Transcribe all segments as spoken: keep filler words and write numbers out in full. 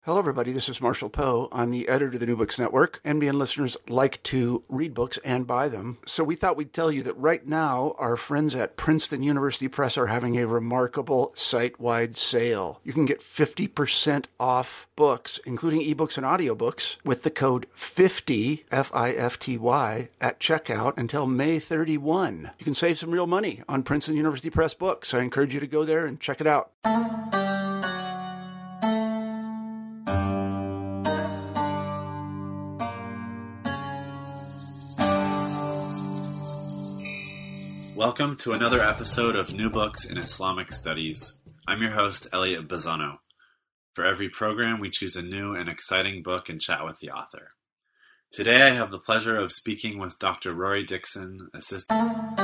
Hello, everybody. This is Marshall Poe. I'm the editor of the New Books Network. N B N listeners like to read books and buy them. So we thought we'd tell you that right now, our friends at Princeton University Press are having a remarkable site-wide sale. You can get fifty percent off books, including ebooks and audiobooks, with the code fifty, F I F T Y, at checkout until May thirty-first. You can save some real money on Princeton University Press books. I encourage you to go there and check it out. Welcome to another episode of New Books in Islamic Studies. I'm your host, Elliot Bazzano. For every program, we choose a new and exciting book and chat with the author. Today, I have the pleasure of speaking with Doctor Rory Dixon, assistant...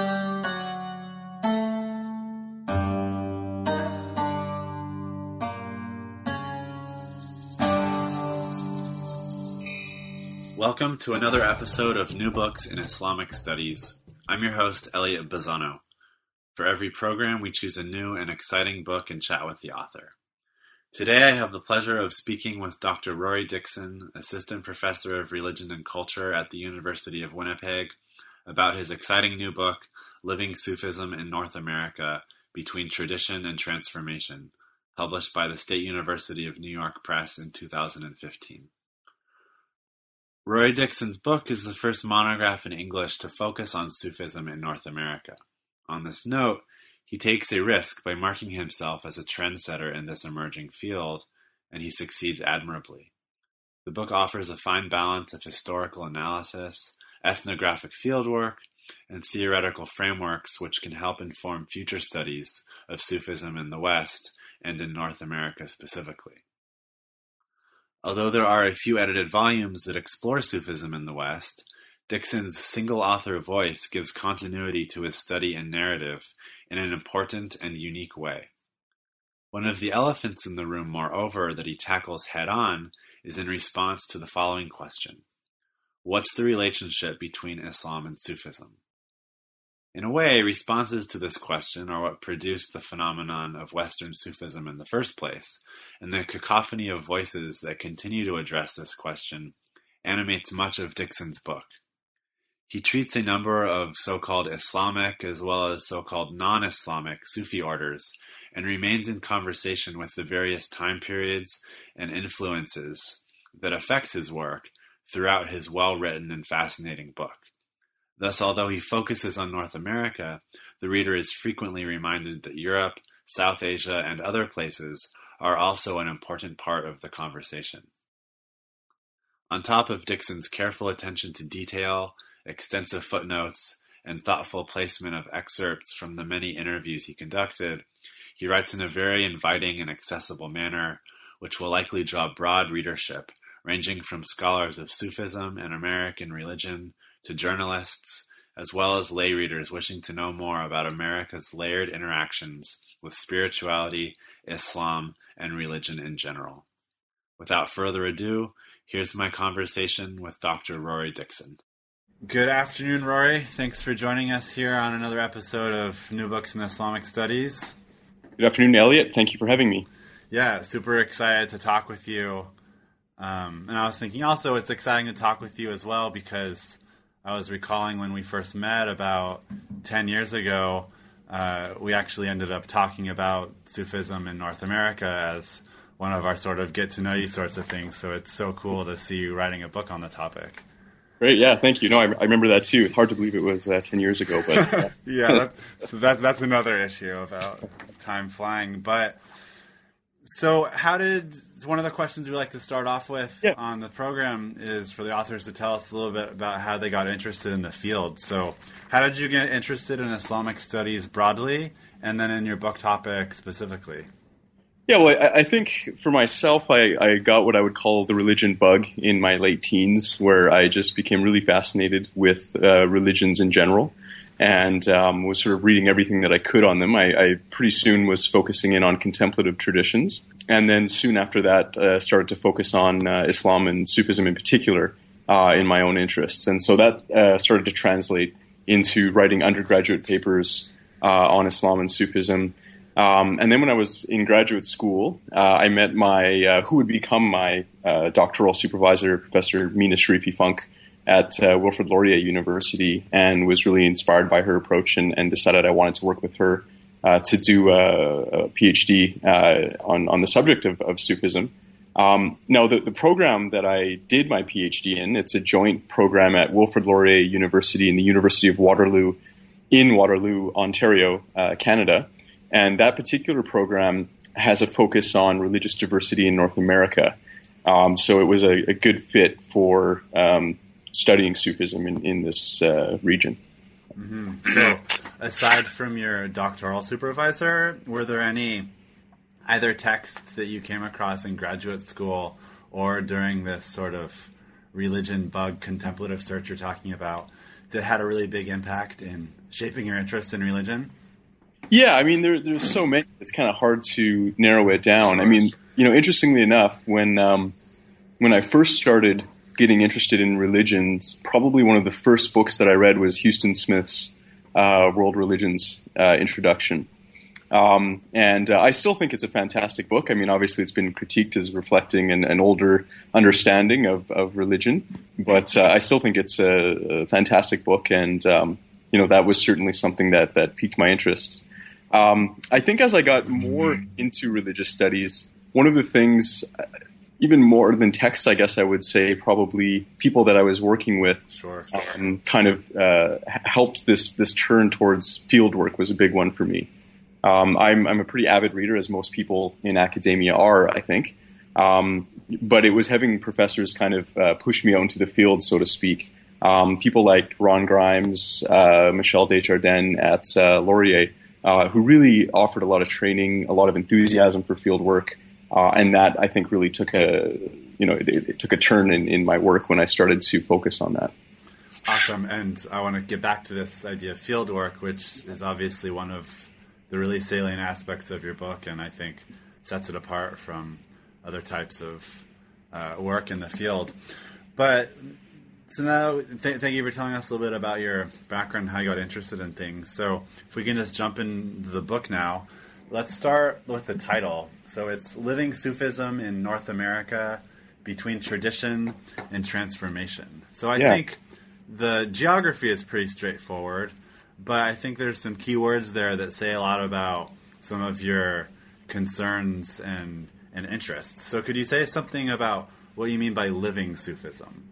Welcome to another episode of New Books in Islamic Studies. I'm your host, Elliot Bazzano. For every program, we choose a new and exciting book and chat with the author. Today, I have the pleasure of speaking with Doctor Rory Dixon, Assistant Professor of Religion and Culture at the University of Winnipeg, about his exciting new book, Living Sufism in North America, Between Tradition and Transformation, published by the State University of New York Press in two thousand fifteen. Rory Dixon's book is the first monograph in English to focus on Sufism in North America. On this note, he takes a risk by marking himself as a trendsetter in this emerging field, and he succeeds admirably. The book offers a fine balance of historical analysis, ethnographic fieldwork, and theoretical frameworks which can help inform future studies of Sufism in the West and in North America specifically. Although there are a few edited volumes that explore Sufism in the West, Dixon's single-author voice gives continuity to his study and narrative in an important and unique way. One of the elephants in the room, moreover, that he tackles head-on is in response to the following question: what's the relationship between Islam and Sufism? In a way, responses to this question are what produced the phenomenon of Western Sufism in the first place, and the cacophony of voices that continue to address this question animates much of Dixon's book. He treats a number of so-called Islamic as well as so-called non-Islamic Sufi orders and remains in conversation with the various time periods and influences that affect his work throughout his well-written and fascinating book. Thus, although he focuses on North America, the reader is frequently reminded that Europe, South Asia, and other places are also an important part of the conversation. On top of Dixon's careful attention to detail, extensive footnotes, and thoughtful placement of excerpts from the many interviews he conducted, he writes in a very inviting and accessible manner, which will likely draw broad readership, ranging from scholars of Sufism and American religion to journalists, as well as lay readers wishing to know more about America's layered interactions with spirituality, Islam, and religion in general. Without further ado, here's my conversation with Doctor Rory Dixon. Good afternoon, Rory. Thanks for joining us here on another episode of New Books in Islamic Studies. Good afternoon, Elliot. Thank you for having me. Yeah, super excited to talk with you. Um, and I was thinking also it's exciting to talk with you as well because I was recalling when we first met about ten years ago, uh, we actually ended up talking about Sufism in North America as one of our sort of get-to-know-you sorts of things. So it's so cool to see you writing a book on the topic. Great, yeah, thank you. No, I, I remember that too. It's hard to believe it was uh, ten years ago. But uh. yeah, that, so that, that's another issue about time flying. But so how did, one of the questions we like to start off with yeah. on the program is for the authors to tell us a little bit about how they got interested in the field. So how did you get interested in Islamic studies broadly and then in your book topic specifically? Yeah, well, I, I think for myself, I, I got what I would call the religion bug in my late teens, where I just became really fascinated with uh, religions in general and um, was sort of reading everything that I could on them. I, I pretty soon was focusing in on contemplative traditions, and then soon after that uh, started to focus on uh, Islam and Sufism in particular uh, in my own interests. And so that uh, started to translate into writing undergraduate papers uh, on Islam and Sufism, Um, and then when I was in graduate school, uh, I met my uh, who would become my uh, doctoral supervisor, Professor Mina Sharifi-Funk, at uh, Wilfrid Laurier University, and was really inspired by her approach and, and decided I wanted to work with her uh, to do a, a PhD uh, on, on the subject of, of Sufism. Um, now, the, the program that I did my PhD in, it's a joint program at Wilfrid Laurier University and the University of Waterloo in Waterloo, Ontario, uh, Canada. And that particular program has a focus on religious diversity in North America. Um, so it was a, a good fit for um, studying Sufism in, in this uh, region. Mm-hmm. So aside from your doctoral supervisor, were there any either texts that you came across in graduate school or during this sort of religion bug contemplative search you're talking about that had a really big impact in shaping your interest in religion? Yeah, I mean, there, there's so many. It's kind of hard to narrow it down. I mean, you know, interestingly enough, when um, when I first started getting interested in religions, probably one of the first books that I read was Huston Smith's uh, World Religions uh, Introduction. Um, and uh, I still think it's a fantastic book. I mean, obviously it's been critiqued as reflecting an, an older understanding of, of religion, but uh, I still think it's a, a fantastic book. And, um, you know, that was certainly something that, that piqued my interest. Um, I think as I got more into religious studies, one of the things, even more than texts, I guess I would say, probably people that I was working with sure. um, kind of uh, helped this this turn towards field work was a big one for me. Um, I'm, I'm a pretty avid reader, as most people in academia are, I think. Um, but it was having professors kind of uh, push me out into the field, so to speak. Um, people like Ron Grimes, uh, Michel Desjardins at uh, Laurier, uh, who really offered a lot of training, a lot of enthusiasm for field work. Uh, and that, I think, really took a, you know, it, it took a turn in, in my work when I started to focus on that. Awesome. And I want to get back to this idea of field work, which is obviously one of the really salient aspects of your book, and I think sets it apart from other types of uh, work in the field. But so now, th- thank you for telling us a little bit about your background, how you got interested in things. So if we can just jump into the book now, let's start with the title. So it's Living Sufism in North America Between Tradition and Transformation. So I yeah. think the geography is pretty straightforward, but I think there's some key words there that say a lot about some of your concerns and, and interests. So could you say something about what you mean by living Sufism?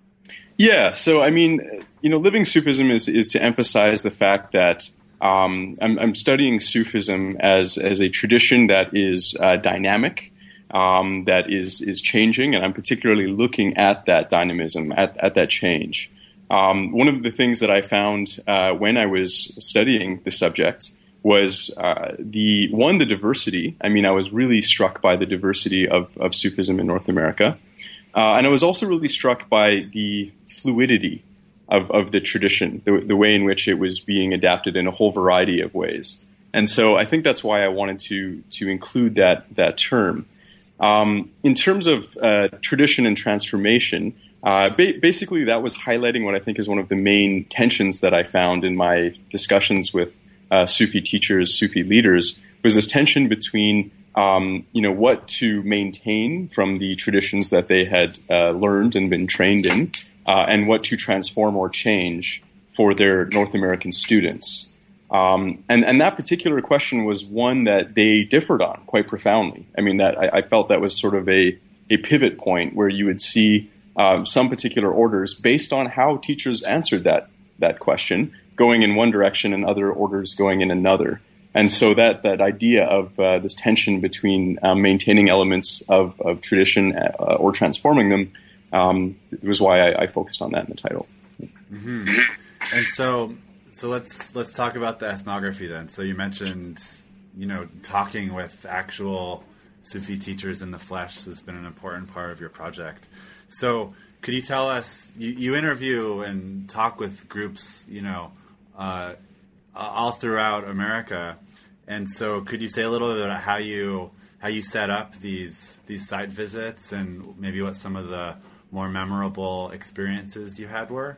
Yeah, so I mean, you know, living Sufism is, is to emphasize the fact that um, I'm, I'm studying Sufism as, as a tradition that is uh, dynamic, um, that is, is changing, and I'm particularly looking at that dynamism, at, at that change. Um, one of the things that I found uh, when I was studying the subject was uh, the one, the diversity. I mean, I was really struck by the diversity of, of Sufism in North America. Uh, and I was also really struck by the fluidity of, of the tradition, the, the way in which it was being adapted in a whole variety of ways. And so I think that's why I wanted to to include that, that term. Um, in terms of uh, tradition and transformation, Uh, ba- basically, that was highlighting what I think is one of the main tensions that I found in my discussions with uh, Sufi teachers, Sufi leaders, was this tension between, um, you know, what to maintain from the traditions that they had uh, learned and been trained in, uh, and what to transform or change for their North American students. Um, and, and that particular question was one that they differed on quite profoundly. I mean, that I, I felt that was sort of a, a pivot point where you would see Um, some particular orders based on how teachers answered that that question, going in one direction and other orders going in another. And so that that idea of uh, this tension between um, maintaining elements of, of tradition uh, or transforming them um, was why I, I focused on that in the title. Mm-hmm. And so, so let's let's talk about the ethnography then. So you mentioned, you know, talking with actual Sufi teachers in the flesh has been an important part of your project. So could you tell us, you, you interview and talk with groups, you know, uh, all throughout America. And so could you say a little bit about how you how you set up these these site visits and maybe what some of the more memorable experiences you had were?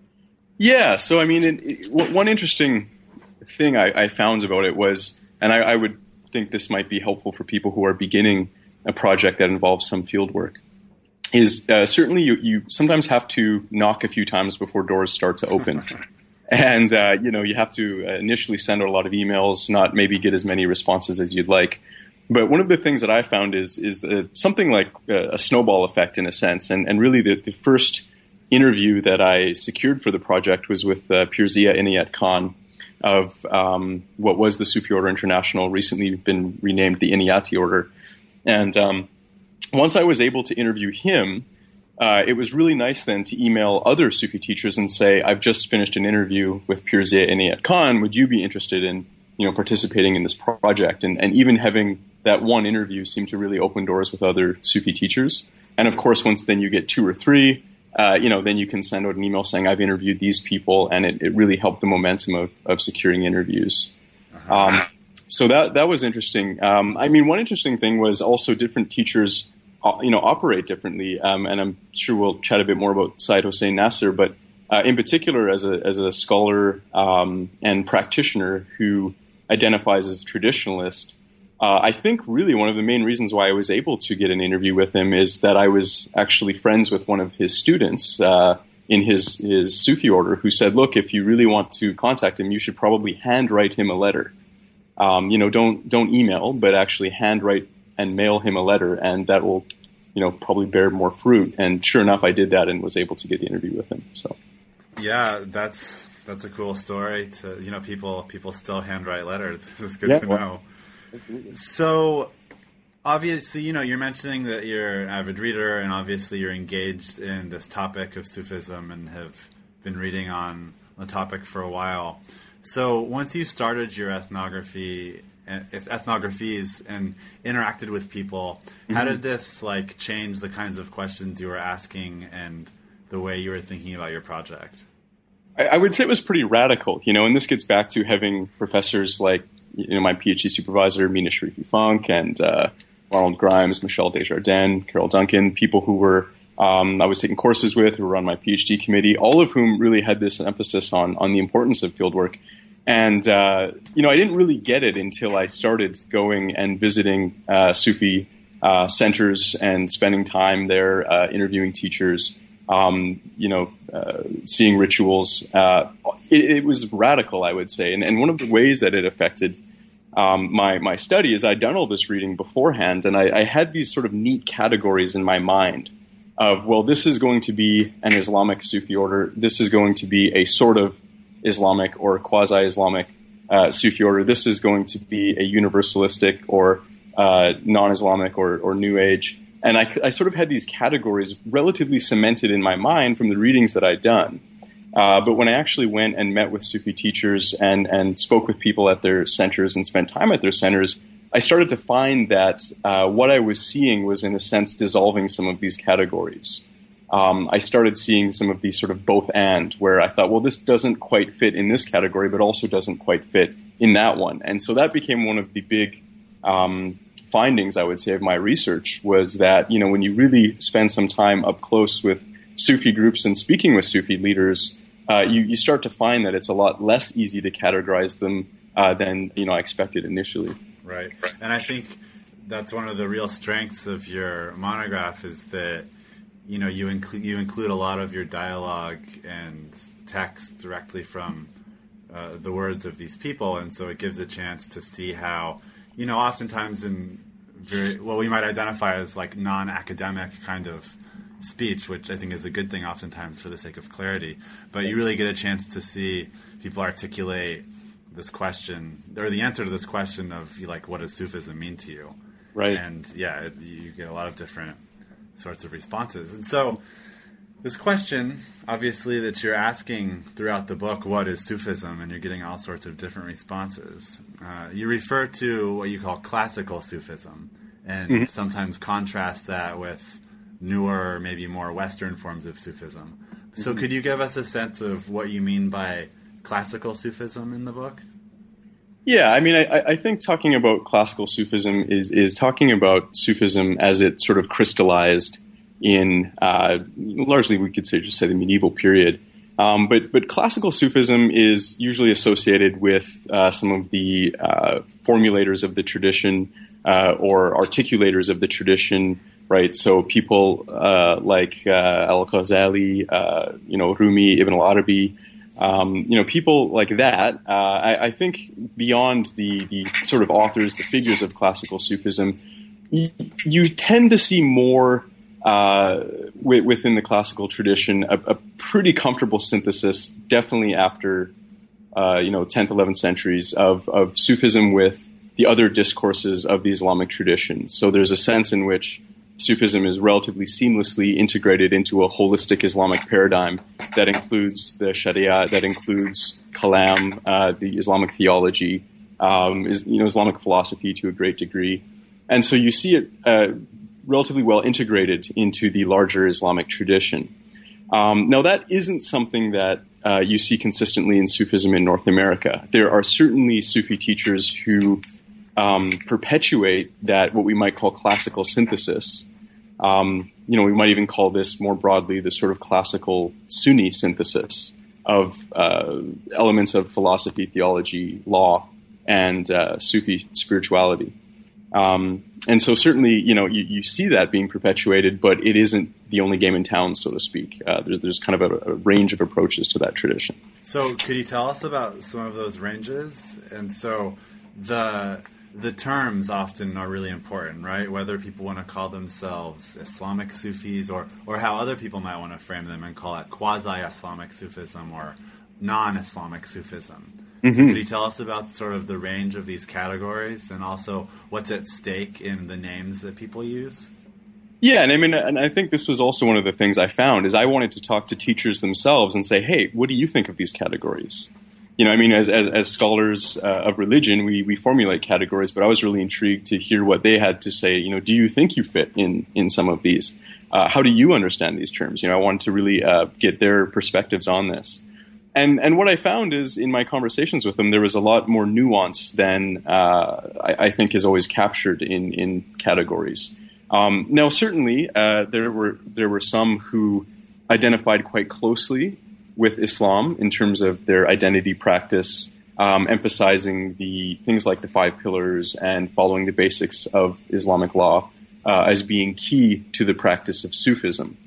Yeah, so I mean, it, it, one interesting thing I, I found about it was, and I, I would think this might be helpful for people who are beginning a project that involves some field work, is uh, certainly you, you sometimes have to knock a few times before doors start to open. And, uh, you know, you have to initially send out a lot of emails, not maybe get as many responses as you'd like. But one of the things that I found is is that something like a snowball effect in a sense. And, and really the, the first interview that I secured for the project was with uh, Pirzia Inayat Khan of um, what was the Sufi Order International, recently been renamed the Inayati Order. And um, once I was able to interview him, uh, it was really nice then to email other Sufi teachers and say, I've just finished an interview with Pirzia Inayat Khan. Would you be interested in, you know, participating in this project? And, and even having that one interview seemed to really open doors with other Sufi teachers. And of course, once then you get two or three, uh, you know, then you can send out an email saying, I've interviewed these people, and it, it really helped the momentum of, of securing interviews. Uh-huh. Um, so that that was interesting. Um, I mean, one interesting thing was also different teachers, uh, you know, operate differently. Um, and I'm sure we'll chat a bit more about Syed Hossein Nasr, but uh, in particular, as a as a scholar um, and practitioner who identifies as a traditionalist, Uh, I think really one of the main reasons why I was able to get an interview with him is that I was actually friends with one of his students uh, in his, his Sufi order who said, look, if you really want to contact him, you should probably handwrite him a letter. Um, you know, don't don't email, but actually handwrite and mail him a letter, and that will, you know, probably bear more fruit. And sure enough, I did that and was able to get the interview with him. So, yeah, that's that's a cool story. To you know, people people still handwrite letters. This is good yeah, to well, know. So, obviously, you know, you're mentioning that you're an avid reader, and obviously you're engaged in this topic of Sufism and have been reading on the topic for a while. So, once you started your ethnography, ethnographies and interacted with people, mm-hmm. how did this like change the kinds of questions you were asking and the way you were thinking about your project? I, I would say it was pretty radical, you know, and this gets back to having professors like, you know, my PhD supervisor, Mina Sharifi Funk, and uh, Ronald Grimes, Michelle Desjardins, Carol Duncan, people who were um, I was taking courses with, who were on my PhD committee, all of whom really had this emphasis on on the importance of fieldwork. And, uh, you know, I didn't really get it until I started going and visiting uh, Sufi uh, centers and spending time there, uh, interviewing teachers, um, you know, uh, seeing rituals. Uh, it, it was radical, I would say. And, and one of the ways that it affected um, my, my study is I'd done all this reading beforehand, and I, I had these sort of neat categories in my mind of, well, this is going to be an Islamic Sufi order. This is going to be a sort of Islamic or quasi-Islamic uh, Sufi order. This is going to be a universalistic or uh, non-Islamic or, or New Age. And I, I sort of had these categories relatively cemented in my mind from the readings that I'd done. Uh, but when I actually went and met with Sufi teachers and, and spoke with people at their centers and spent time at their centers, I started to find that uh, what I was seeing was, in a sense, dissolving some of these categories. Um, I started seeing some of these sort of both and, where I thought, well, this doesn't quite fit in this category, but also doesn't quite fit in that one. And so that became one of the big um, findings, I would say, of my research, was that, you know, when you really spend some time up close with Sufi groups and speaking with Sufi leaders, uh, you, you start to find that it's a lot less easy to categorize them uh, than, you know, I expected initially. Right. And I think that's one of the real strengths of your monograph is that, you know, you include you include a lot of your dialogue and text directly from uh, the words of these people, and so it gives a chance to see how, you know, oftentimes in very, what we might identify as like non-academic kind of speech, which I think is a good thing oftentimes for the sake of clarity, but you really get a chance to see people articulate this question, or the answer to this question of, like, what does Sufism mean to you? Right. And yeah, it, you get a lot of different sorts of responses. And so this question, obviously, that you're asking throughout the book, what is Sufism? And you're getting all sorts of different responses. Uh, you refer to what you call classical Sufism, and mm-hmm. sometimes contrast that with newer, maybe more Western forms of Sufism. So mm-hmm. could you give us a sense of what you mean by classical Sufism in the book? Yeah, I mean, I, I think talking about classical Sufism is, is talking about Sufism as it sort of crystallized in, uh, largely we could say just say the medieval period. Um, but but classical Sufism is usually associated with uh, some of the uh, formulators of the tradition uh, or articulators of the tradition, right? So people uh, like uh, Al-Ghazali, uh, you know, Rumi, Ibn al-Arabi, um, you know, people like that. Uh, I, I think beyond the the sort of authors, the figures of classical Sufism, you, you tend to see more. Uh, within the classical tradition, a, a pretty comfortable synthesis, definitely after, uh, you know, tenth, eleventh centuries of, of Sufism with the other discourses of the Islamic tradition. So there's a sense in which Sufism is relatively seamlessly integrated into a holistic Islamic paradigm that includes the Sharia, that includes Kalam, uh, the Islamic theology, um, is, you know, Islamic philosophy to a great degree. And so you see it uh, relatively well integrated into the larger Islamic tradition. Um, now, that isn't something that uh, you see consistently in Sufism in North America. There are certainly Sufi teachers who um, perpetuate that, what we might call classical synthesis. Um, you know, we might even call this more broadly the sort of classical Sunni synthesis of uh, elements of philosophy, theology, law, and uh, Sufi spirituality. Um, and so certainly, you know, you, you see that being perpetuated, but it isn't the only game in town, so to speak. Uh, there, there's kind of a, a range of approaches to that tradition. So could you tell us about some of those ranges? And so the the terms often are really important, right? Whether people want to call themselves Islamic Sufis or, or how other people might want to frame them and call it quasi-Islamic Sufism or non-Islamic Sufism. So could you tell us about sort of the range of these categories and also what's at stake in the names that people use? Yeah, and I mean, and I think this was also one of the things I found is I wanted to talk to teachers themselves and say, hey, what do you think of these categories? You know, I mean, as as, as scholars uh, of religion, we, we formulate categories, but I was really intrigued to hear what they had to say. You know, do you think you fit in, in some of these? Uh, how do you understand these terms? You know, I wanted to really uh, get their perspectives on this. And and what I found is in my conversations with them, there was a lot more nuance than uh, I, I think is always captured in in categories. Um, now, certainly, uh, there were there were some who identified quite closely with Islam in terms of their identity practice, um, emphasizing the things like the five pillars and following the basics of Islamic law uh, as being key to the practice of Sufism.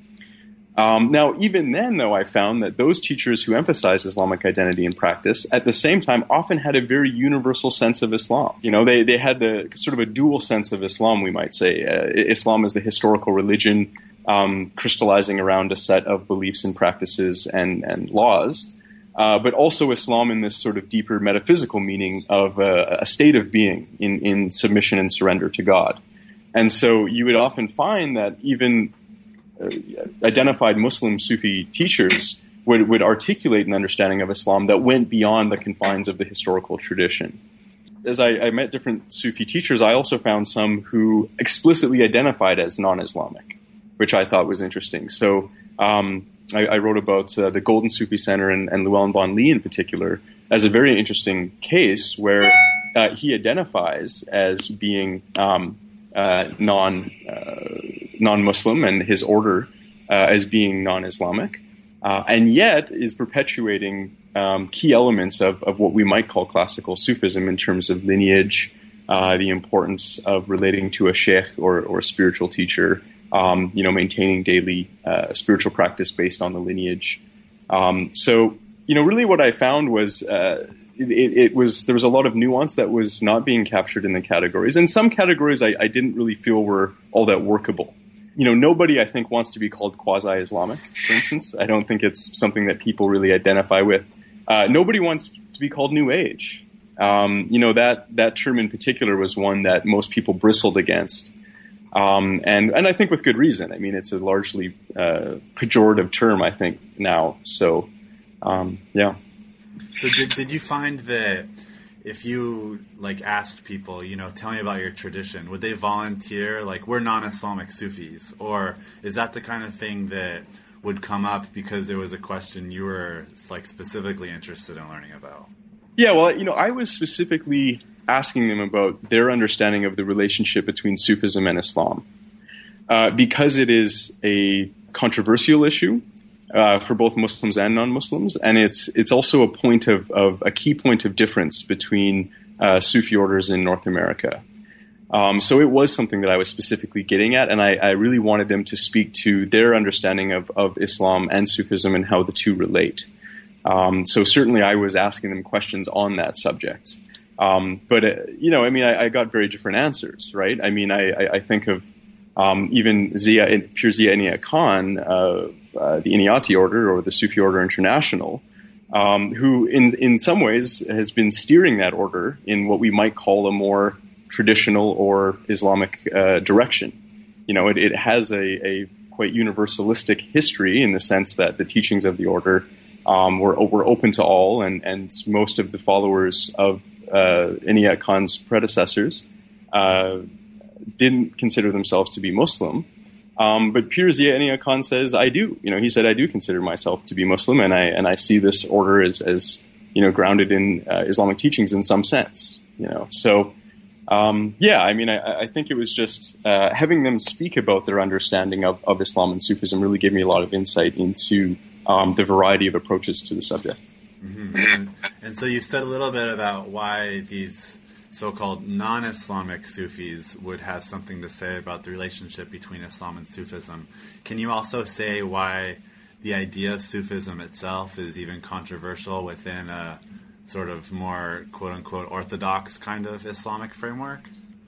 Um, now, even then, though, I found that those teachers who emphasized Islamic identity and practice at the same time often had a very universal sense of Islam. You know, they, they had the sort of a dual sense of Islam, we might say. Uh, Islam is the historical religion um, crystallizing around a set of beliefs and practices and, and laws, uh, but also Islam in this sort of deeper metaphysical meaning of uh, a state of being in, in submission and surrender to God. And so you would often find that even Uh, identified Muslim Sufi teachers would, would articulate an understanding of Islam that went beyond the confines of the historical tradition. As I, I met different Sufi teachers, I also found some who explicitly identified as non-Islamic, which I thought was interesting. So um, I, I wrote about uh, the Golden Sufi Center and, and Llewellyn Vaughan Lee in particular as a very interesting case where uh, he identifies as being um, uh, non uh, non-Muslim and his order uh, as being non-Islamic, uh, and yet is perpetuating um, key elements of, of what we might call classical Sufism in terms of lineage, uh, the importance of relating to a sheikh or, or a spiritual teacher, um, you know, maintaining daily uh, spiritual practice based on the lineage. Um, so, you know, really what I found was uh, it, it was there was a lot of nuance that was not being captured in the categories, and some categories I, I didn't really feel were all that workable. You know, nobody, I think, wants to be called quasi-Islamic, for instance. I don't think it's something that people really identify with. Uh, nobody wants to be called New Age. Um, you know, that that term in particular was one that most people bristled against. Um, and, and I think with good reason. I mean, it's a largely uh, pejorative term, I think, now. So, um, yeah. So did, did you find that if you, like, asked people, you know, tell me about your tradition, would they volunteer, like, we're non-Islamic Sufis? Or is that the kind of thing that would come up because there was a question you were, like, specifically interested in learning about? Yeah, well, you know, I was specifically asking them about their understanding of the relationship between Sufism and Islam. Uh, because it is a controversial issue, uh, for both Muslims and non-Muslims, and it's it's also a point of, of a key point of difference between uh, Sufi orders in North America. Um, so it was something that I was specifically getting at, and I, I really wanted them to speak to their understanding of, of Islam and Sufism and how the two relate. Um, so certainly I was asking them questions on that subject. Um, but, uh, you know, I mean, I, I got very different answers, right? I mean, I, I, I think of um, even Zia, Pir Zia Inayat Khan, uh, uh, the Inayati Order or the Sufi Order International, um, who in, in some ways has been steering that order in what we might call a more traditional or Islamic uh, direction. You know, it, it has a, a quite universalistic history in the sense that the teachings of the order um, were, were open to all, and, and most of the followers of uh, Inayat Khan's predecessors uh, didn't consider themselves to be Muslim. Um, but Pir Zia Inayat Khan says, I do. You know, he said, I do consider myself to be Muslim, and I and I see this order as, as you know, grounded in uh, Islamic teachings in some sense. You know, so. Um, yeah, I mean, I, I think it was just uh, having them speak about their understanding of, of Islam and Sufism really gave me a lot of insight into um, the variety of approaches to the subject. Mm-hmm. And, and so you've said a little bit about why these so-called non-Islamic Sufis would have something to say about the relationship between Islam and Sufism. Can you also say why the idea of Sufism itself is even controversial within a sort of more quote-unquote orthodox kind of Islamic framework?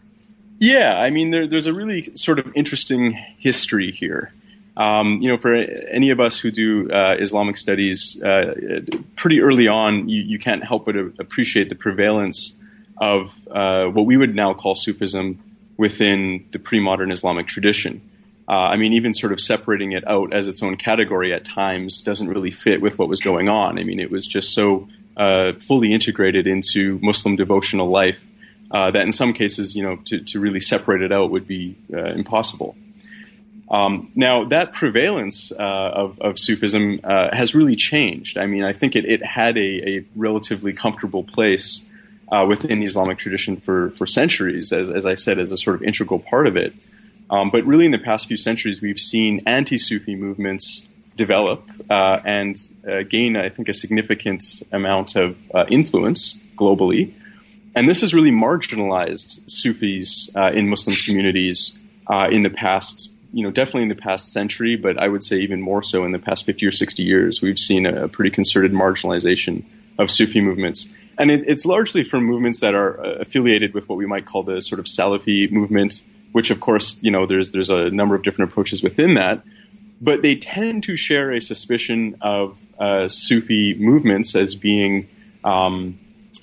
Yeah, I mean, there, there's a really sort of interesting history here. Um, you know, for any of us who do uh, Islamic studies, uh, pretty early on, you, you can't help but appreciate the prevalence of uh, what we would now call Sufism within the pre-modern Islamic tradition. Uh, I mean, even sort of separating it out as its own category at times doesn't really fit with what was going on. I mean, it was just so Uh, fully integrated into Muslim devotional life uh, that in some cases, you know, to, to really separate it out would be uh, impossible. Um, now, that prevalence uh, of, of Sufism uh, has really changed. I mean, I think it, it had a, a relatively comfortable place uh, within the Islamic tradition for, for centuries, as, as I said, as a sort of integral part of it. Um, but really in the past few centuries, we've seen anti-Sufi movements develop uh, and uh, gain, I think, a significant amount of uh, influence globally. And this has really marginalized Sufis uh, in Muslim communities uh, in the past, you know, definitely in the past century, but I would say even more so in the past fifty or sixty years. We've seen a pretty concerted marginalization of Sufi movements. And it, it's largely from movements that are uh, affiliated with what we might call the sort of Salafi movement, which, of course, you know, there's there's a number of different approaches within that. But they tend to share a suspicion of uh, Sufi movements as being, um,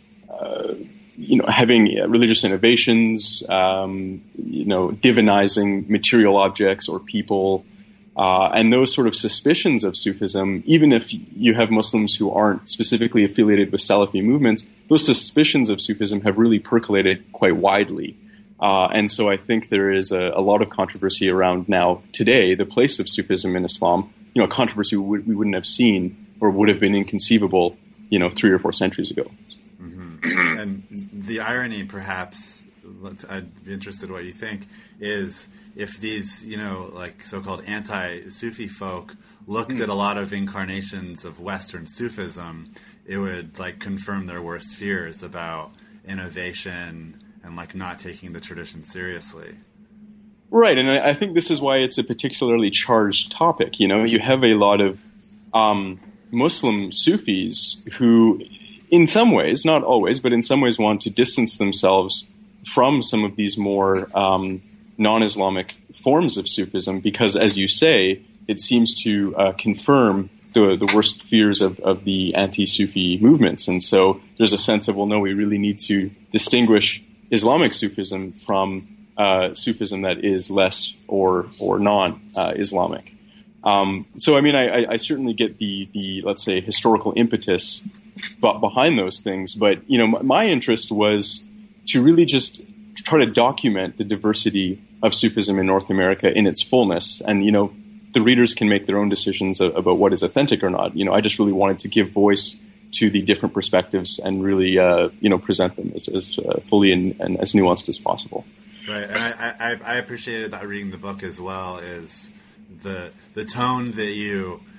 uh, you know, having religious innovations, um, you know, divinizing material objects or people, uh, and those sort of suspicions of Sufism. Even if you have Muslims who aren't specifically affiliated with Salafi movements, those suspicions of Sufism have really percolated quite widely. Uh, and so I think there is a, a lot of controversy around now today, the place of Sufism in Islam, you know, a controversy we, would, we wouldn't have seen or would have been inconceivable, you know, three or four centuries ago. Mm-hmm. And the irony, perhaps, I'd be interested in what you think, is if these, you know, like so-called anti-Sufi folk looked mm. at a lot of incarnations of Western Sufism, it would, like, confirm their worst fears about innovation and like not taking the tradition seriously. Right, and I, I think this is why it's a particularly charged topic. You know, you have a lot of um, Muslim Sufis who, in some ways, not always, but in some ways want to distance themselves from some of these more um, non-Islamic forms of Sufism because, as you say, it seems to uh, confirm the, the worst fears of, of the anti-Sufi movements. And so there's a sense of, well, no, we really need to distinguish Islamic Sufism from uh, Sufism that is less or or non-Islamic. Uh, um, so, I mean, I, I certainly get the, the, let's say, historical impetus behind those things. But, you know, my interest was to really just try to document the diversity of Sufism in North America in its fullness. And, you know, the readers can make their own decisions about what is authentic or not. You know, I just really wanted to give voice to the different perspectives and really, uh, you know, present them as, as uh, fully and, and as nuanced as possible. Right, and I, I, I appreciated that reading the book as well. Is the the tone that you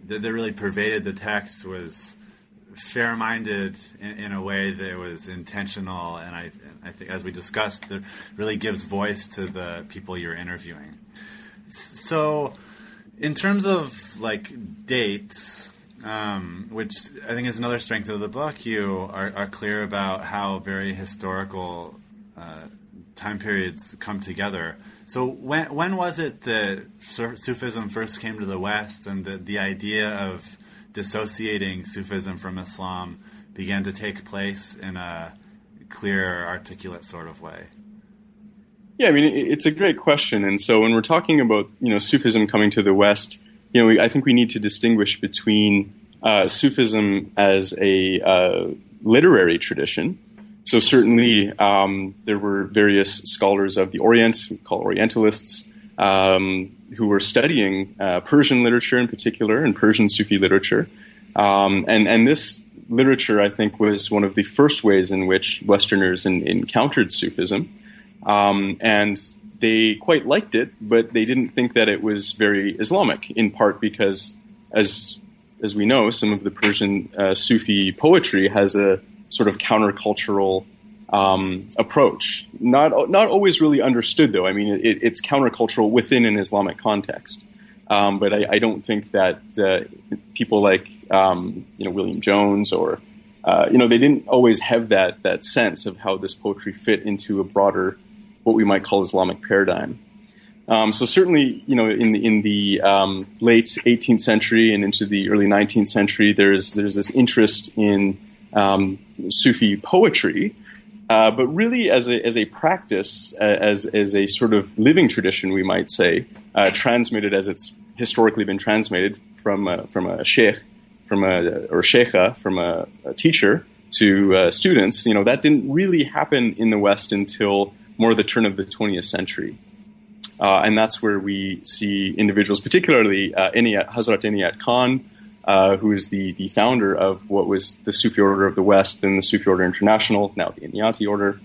that, that really pervaded the text was fair-minded in, in a way that was intentional, and I, I think, as we discussed, that really gives voice to the people you're interviewing. So, in terms of like dates, um, which I think is another strength of the book, you are, are clear about how very historical uh, time periods come together. So when when was it that Sufism first came to the West, and the, the idea of dissociating Sufism from Islam began to take place in a clear, articulate sort of way? Yeah, I mean, it's a great question. And so when we're talking about, you know, Sufism coming to the West, you know, I think we need to distinguish between uh, Sufism as a uh, literary tradition. So certainly um, there were various scholars of the Orient, we call Orientalists, um, who were studying uh, Persian literature in particular, and Persian Sufi literature. Um, and, and this literature, I think, was one of the first ways in which Westerners in, encountered Sufism. Um, and they quite liked it, but they didn't think that it was very Islamic, in part because, as as we know, some of the Persian uh, Sufi poetry has a sort of countercultural um, approach. Not not always really understood, though. I mean, it, it's countercultural within an Islamic context. Um, but I, I don't think that uh, people like um, you know William Jones or uh, you know they didn't always have that that sense of how this poetry fit into a broader, what we might call Islamic paradigm. Um, so certainly, you know, in the, in the um, late eighteenth century and into the early nineteenth century, there's there's this interest in um, Sufi poetry, uh, but really as a as a practice, uh, as as a sort of living tradition, we might say, uh, transmitted as it's historically been transmitted from a, from a sheikh, from a or sheikha, from a, a teacher to uh, students. You know, that didn't really happen in the West until more the turn of the twentieth century. Uh, and that's where we see individuals, particularly uh, Inayat, Hazrat Inayat Khan, uh, who is the, the founder of what was the Sufi Order of the West and the Sufi Order International, now the Inayati Order.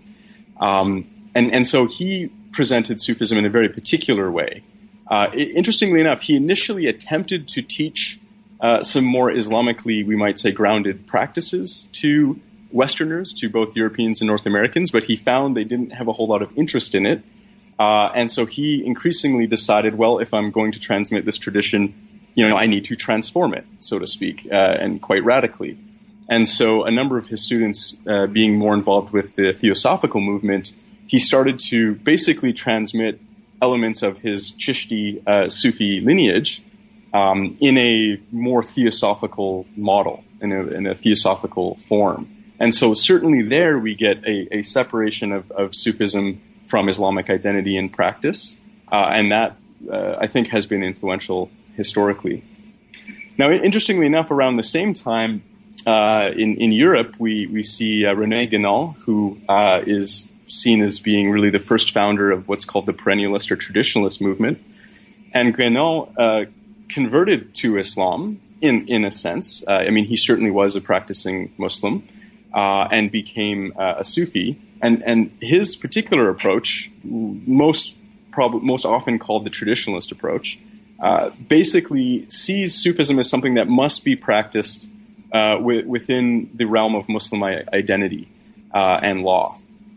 Um, and, and so he presented Sufism in a very particular way. Uh, interestingly enough, he initially attempted to teach uh, some more Islamically, we might say, grounded practices to Westerners, to both Europeans and North Americans, but he found they didn't have a whole lot of interest in it. Uh, and so he increasingly decided, well, if I'm going to transmit this tradition, you know, I need to transform it, so to speak, uh, and quite radically. And so a number of his students, uh, being more involved with the Theosophical movement, he started to basically transmit elements of his Chishti uh, Sufi lineage um, in a more theosophical model, in a, in a theosophical form. And so certainly there we get a, a separation of, of Sufism from Islamic identity and practice, uh, and that, uh, I think, has been influential historically. Now, interestingly enough, around the same time, uh, in, in Europe, we, we see uh, René Guénald, who uh, is seen as being really the first founder of what's called the perennialist or traditionalist movement. And Guénald uh, converted to Islam, in, in a sense. Uh, I mean, he certainly was a practicing Muslim, uh, and became uh, a Sufi. And and his particular approach, most prob- most often called the traditionalist approach, uh, basically sees Sufism as something that must be practiced uh, w- within the realm of Muslim I- identity uh, and law.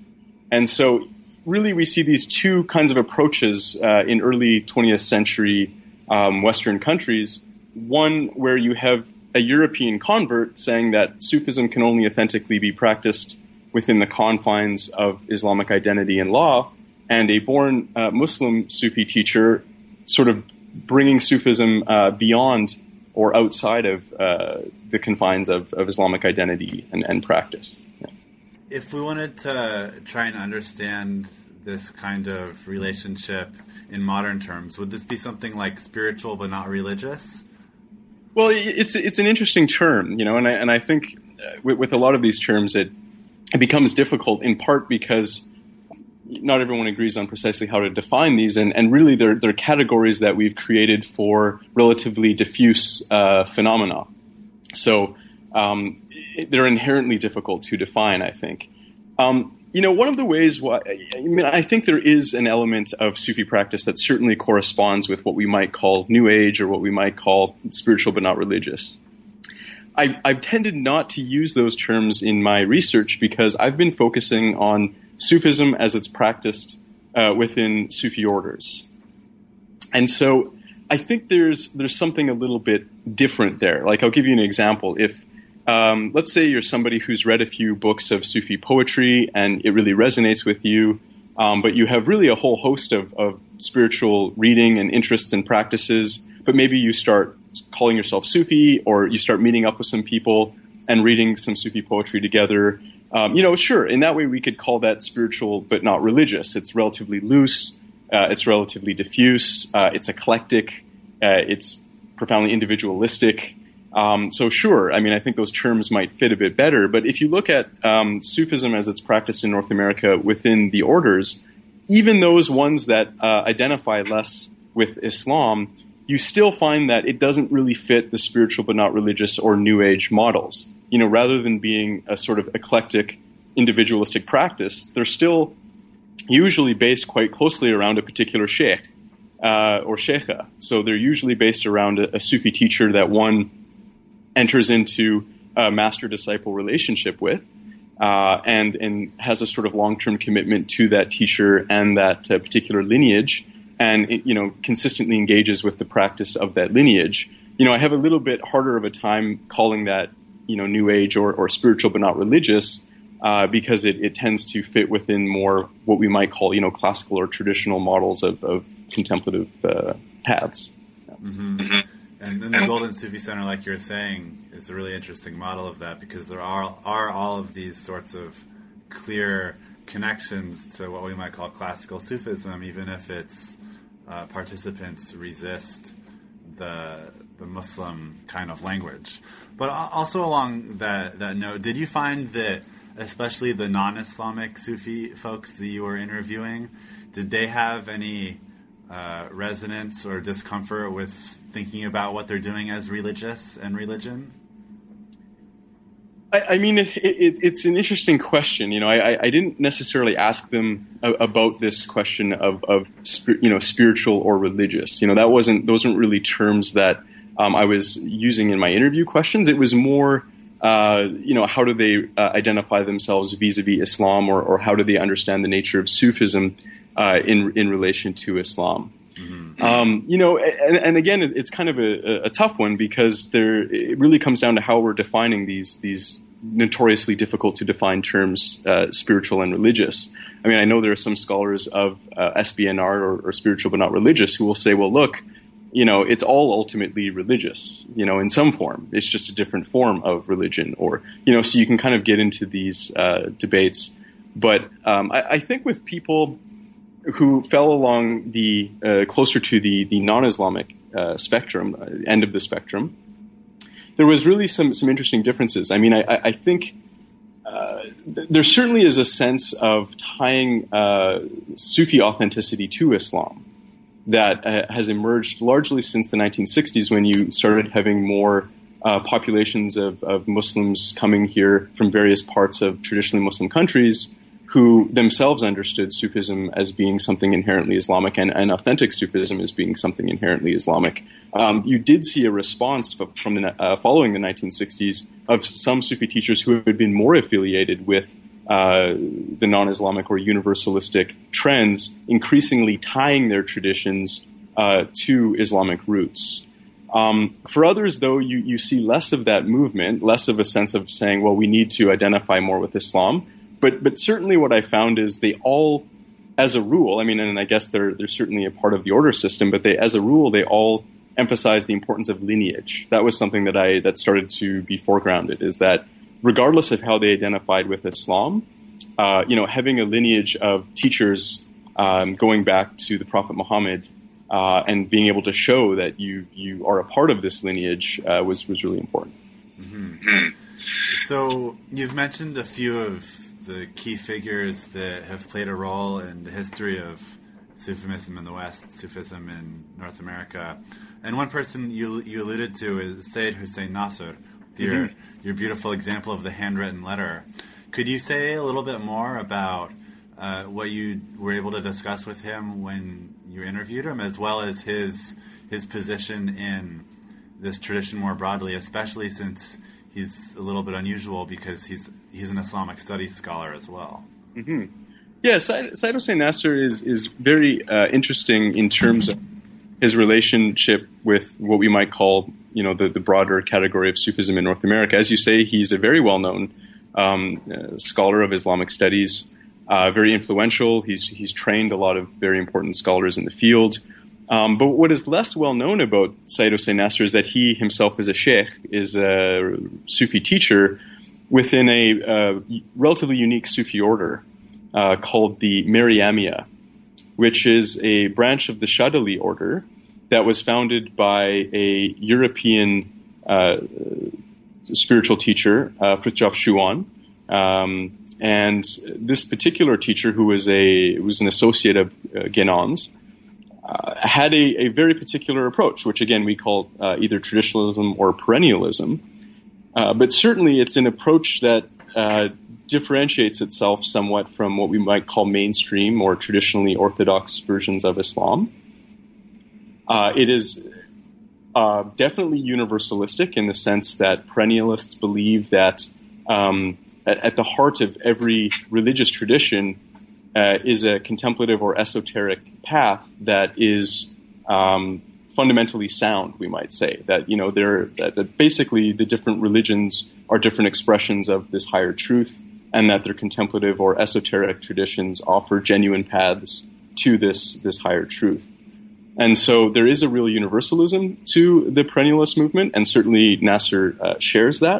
And so really we see these two kinds of approaches uh, in early twentieth century um, Western countries. One where you have a European convert saying that Sufism can only authentically be practiced within the confines of Islamic identity and law, and a born uh, Muslim Sufi teacher sort of bringing Sufism uh, beyond or outside of uh, the confines of, of Islamic identity and, and practice. Yeah. If we wanted to try and understand this kind of relationship in modern terms, would this be something like spiritual but not religious? Well, it's it's an interesting term, you know, and I and I think with, with a lot of these terms, it It becomes difficult in part because not everyone agrees on precisely how to define these, and, and really they're, they're categories that we've created for relatively diffuse uh, phenomena. So um, they're inherently difficult to define, I think. Um, you know, one of the ways, why, I mean, I think there is an element of Sufi practice that certainly corresponds with what we might call New Age or what we might call spiritual but not religious. I, I've tended not to use those terms in my research because I've been focusing on Sufism as it's practiced uh, within Sufi orders. And so I think there's there's something a little bit different there. Like, I'll give you an example. If, um, let's say you're somebody who's read a few books of Sufi poetry and it really resonates with you, um, but you have really a whole host of, of spiritual reading and interests and practices, but maybe you start calling yourself Sufi, or you start meeting up with some people and reading some Sufi poetry together. Um, you know, sure, in that way we could call that spiritual but not religious. It's relatively loose, uh, it's relatively diffuse, uh, it's eclectic, uh, it's profoundly individualistic. Um, so sure, I mean, I think those terms might fit a bit better. But if you look at um, Sufism as it's practiced in North America within the orders, even those ones that uh, identify less with Islam, you still find that it doesn't really fit the spiritual but not religious or New Age models. You know, rather than being a sort of eclectic, individualistic practice, they're still usually based quite closely around a particular sheikh uh, or sheikha. So they're usually based around a, a Sufi teacher that one enters into a master-disciple relationship with uh, and, and has a sort of long-term commitment to that teacher and that uh, particular lineage, and it, you know, consistently engages with the practice of that lineage. You know, I have a little bit harder of a time calling that, you know, New Age or, or spiritual but not religious uh, because it, it tends to fit within more what we might call, you know, classical or traditional models of, of contemplative uh, paths. Mm-hmm. Mm-hmm. And then the Golden Sufi Center, like you're saying, is a really interesting model of that, because there are are all of these sorts of clear connections to what we might call classical Sufism, even if its uh, participants resist the the Muslim kind of language. But also along that, that note, did you find that especially the non-Islamic Sufi folks that you were interviewing, did they have any uh, resonance or discomfort with thinking about what they're doing as religious and religion? I, I mean, it, it, it's an interesting question. You know, I, I didn't necessarily ask them about this question of, of you know, spiritual or religious. You know, that wasn't those weren't really terms that um, I was using in my interview questions. It was more, uh, you know, how do they uh, identify themselves vis-a-vis Islam, or, or how do they understand the nature of Sufism uh, in in relation to Islam? Mm-hmm. Um, you know, and, and again, it's kind of a, a tough one, because there it really comes down to how we're defining these these notoriously difficult to define terms, uh, spiritual and religious. I mean, I know there are some scholars of uh, S B N R, or, or spiritual but not religious, who will say, well, look, you know, it's all ultimately religious, you know, in some form. It's just a different form of religion, or, you know, so you can kind of get into these uh, debates. But um, I, I think with people who fell along the uh, closer to the the non-Islamic uh, spectrum, uh, end of the spectrum, there was really some some interesting differences. I mean, I, I think uh, there certainly is a sense of tying uh, Sufi authenticity to Islam that uh, has emerged largely since the nineteen sixties, when you started having more uh, populations of, of Muslims coming here from various parts of traditionally Muslim countries, who themselves understood Sufism as being something inherently Islamic, and, and authentic Sufism as being something inherently Islamic. Um, you did see a response from the, uh, following the nineteen sixties of some Sufi teachers who had been more affiliated with uh, the non-Islamic or universalistic trends, increasingly tying their traditions uh, to Islamic roots. Um, for others, though, you, you see less of that movement, less of a sense of saying, well, we need to identify more with Islam. But but certainly what I found is they all, as a rule, I mean, and I guess they're they're certainly a part of the order system, but they, as a rule, they all emphasize the importance of lineage. That was something that I that started to be foregrounded, is that regardless of how they identified with Islam, uh, you know, having a lineage of teachers um, going back to the Prophet Muhammad uh, and being able to show that you you are a part of this lineage uh, was was really important. Mm-hmm. So you've mentioned a few of the key figures that have played a role in the history of Sufism in the West, Sufism in North America. And one person you you alluded to is Sayyid Hussein Nasr, your, mm-hmm. your beautiful example of the handwritten letter. could you say a little bit more about uh, what you were able to discuss with him when you interviewed him, as well as his his position in this tradition more broadly, especially since he's a little bit unusual because he's he's an Islamic studies scholar as well? Mm-hmm. Yeah, Said, Said Hossein Nasr is, is very uh, interesting in terms of his relationship with what we might call, you know, the, the broader category of Sufism in North America. As you say, he's a very well-known um, uh, scholar of Islamic studies, uh, very influential. He's he's trained a lot of very important scholars in the field. Um, but what is less well-known about Said Hossein Nasr is that he himself is a sheikh, is a Sufi teacher within a uh, relatively unique Sufi order uh, called the Maryamiyya, which is a branch of the Shadali order that was founded by a European uh, spiritual teacher, uh, Fritjof Schuon. Um, and this particular teacher, who was a was an associate of uh, Guénon's, uh, had a, a very particular approach, which again we call uh, either traditionalism or perennialism. Uh, but certainly it's an approach that uh, differentiates itself somewhat from what we might call mainstream or traditionally orthodox versions of Islam. Uh, it is uh, definitely universalistic in the sense that perennialists believe that um, at, at the heart of every religious tradition uh, is a contemplative or esoteric path that is um, fundamentally sound, we might say. That, you know, they're, that, that basically the different religions are different expressions of this higher truth, and that their contemplative or esoteric traditions offer genuine paths to this, this higher truth. And so there is a real universalism to the perennialist movement, and certainly Nasr uh, shares that.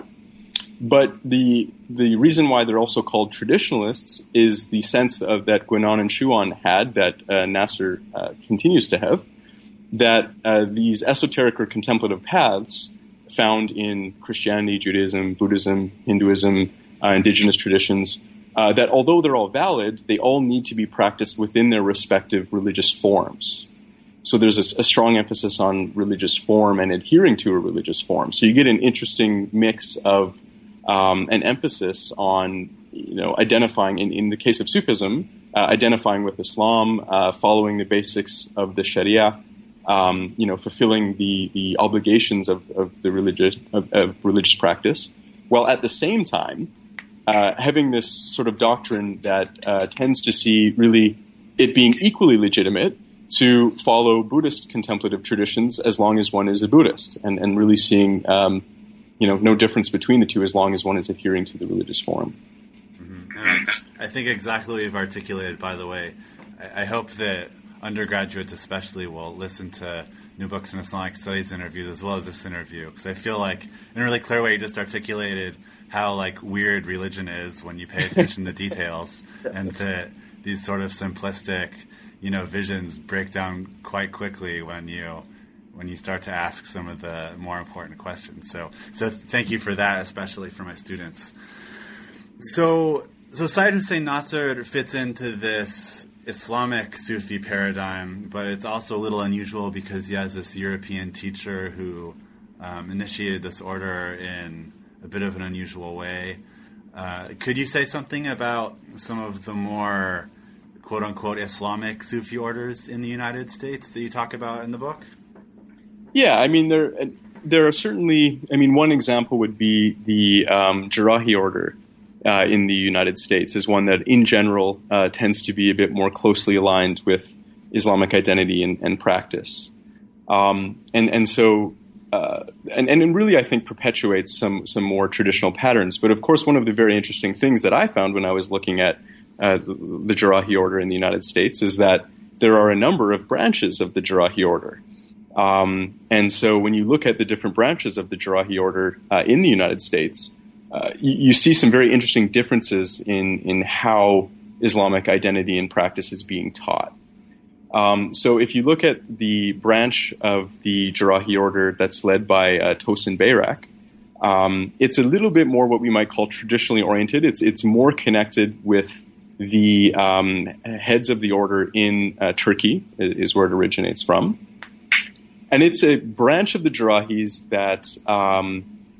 But the the reason why they're also called traditionalists is the sense of that Guénon and Schuon had, that uh, Nasr uh, continues to have, that uh, these esoteric or contemplative paths found in Christianity, Judaism, Buddhism, Hinduism, uh, indigenous traditions, uh, that although they're all valid, they all need to be practiced within their respective religious forms. So there's a, a strong emphasis on religious form and adhering to a religious form. So you get an interesting mix of um, an emphasis on, you know, identifying, in, in the case of Sufism, uh, identifying with Islam, uh, following the basics of the Sharia, um, you know, fulfilling the, the obligations of, of the religious of, of religious practice, while at the same time uh, having this sort of doctrine that uh, tends to see really it being equally legitimate to follow Buddhist contemplative traditions as long as one is a Buddhist, and, and really seeing, um, you know, no difference between the two as long as one is adhering to the religious form. Mm-hmm. And I think exactly what you've articulated, by the way. I, I hope that undergraduates especially will listen to New Books in Islamic Studies interviews as well as this interview, because I feel like in a really clear way you just articulated how like weird religion is when you pay attention to the details, and that these sort of simplistic, you know, visions break down quite quickly when you when you start to ask some of the more important questions. So, so thank you for that, especially for my students. So, so Said Hossein Nasr fits into this Islamic Sufi paradigm, but it's also a little unusual because he has this European teacher who um, initiated this order in a bit of an unusual way. Uh, could you say something about some of the more quote-unquote Islamic Sufi orders in the United States that you talk about in the book? Yeah, I mean, there there are certainly, I mean, one example would be the um, Jarahi order uh, in the United States is one that in general uh, tends to be a bit more closely aligned with Islamic identity and, and practice. Um, and, and so, uh, and, and it really, I think, perpetuates some, some more traditional patterns. But of course, one of the very interesting things that I found when I was looking at Uh, the, the Jarahi order in the United States is that there are a number of branches of the Jarahi order. Um, and so when you look at the different branches of the Jarahi order uh, in the United States, uh, you, you see some very interesting differences in, in how Islamic identity and practice is being taught. Um, so if you look at the branch of the Jarahi order that's led by uh, Tosin Bayrak, um, it's a little bit more what we might call traditionally oriented. It's, it's more connected with the um, heads of the order in uh, Turkey is where it originates from. And it's a branch of the Jarahis that um,